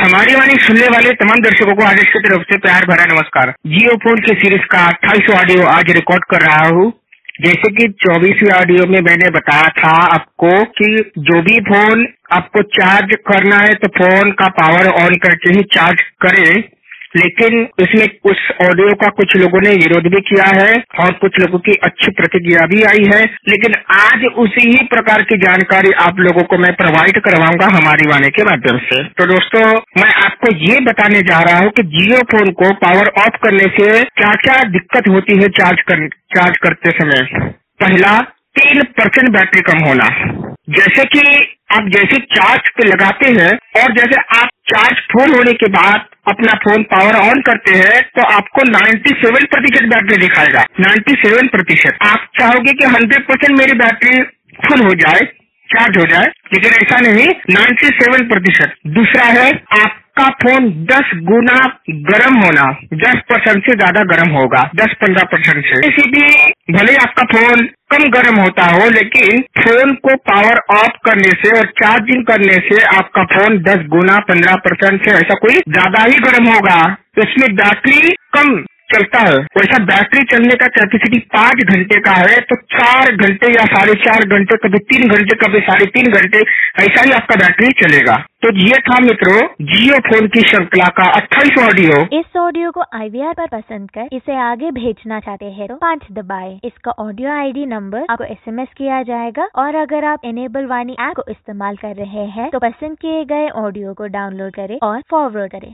हमारी वाणी सुनने वाले तमाम दर्शकों को आदेश की तरफ से प्यार भरा नमस्कार। जियो फोन के सीरीज का 28वां ऑडियो आज रिकॉर्ड कर रहा हूँ। जैसे कि 24वीं ऑडियो में मैंने बताया था आपको कि जो भी फोन आपको चार्ज करना है तो फोन का पावर ऑन करके ही चार्ज करें, लेकिन इसमें उस ऑडियो का कुछ लोगों ने विरोध भी किया है और कुछ लोगों की अच्छी प्रतिक्रिया भी आई है। लेकिन आज उसी ही प्रकार की जानकारी आप लोगों को मैं प्रोवाइड करवाऊंगा हमारी वाणी के माध्यम से। तो दोस्तों, मैं आपको ये बताने जा रहा हूँ कि जियो फोन को पावर ऑफ करने से क्या क्या दिक्कत होती है चार्ज करते समय। पहला, 3% बैटरी कम होना। जैसे कि आप जैसे चार्ज पे लगाते हैं और जैसे आप चार्ज फुल होने के बाद अपना फोन पावर ऑन करते हैं तो आपको 97% बैटरी दिखाएगा। 97%। आप चाहोगे कि 100% मेरी बैटरी फुल हो जाए, चार्ज हो जाए, लेकिन ऐसा नहीं, 97%। दूसरा है आपका फोन 10 गुना गर्म होना। 10% से ज्यादा गर्म होगा, 10-15% से। किसी भी भले आपका फोन कम गर्म होता हो, लेकिन फोन को पावर ऑफ करने से और चार्जिंग करने से आपका फोन 10 गुना 15% से ऐसा कोई ज्यादा ही गर्म होगा। तो इसमें बैटरी कम चलता है। वैसा बैटरी चलने का कैपेसिटी 5 घंटे का है, तो 4 घंटे या 4.5 घंटे, कभी 3 घंटे, कभी 3.5 घंटे, ऐसा ही आपका बैटरी चलेगा। तो ये था मित्रों जियो फोन की श्रृंखला का 28वां ऑडियो। इस ऑडियो को IVR पर पसंद कर इसे आगे भेजना चाहते हैं तो 5 दबाएं। इसका ऑडियो ID नंबर आपको SMS किया जाएगा। और अगर आप इनेबल वाणी ऐप को इस्तेमाल कर रहे हैं तो पसंद किए गए ऑडियो को डाउनलोड करें और फॉरवर्ड करें।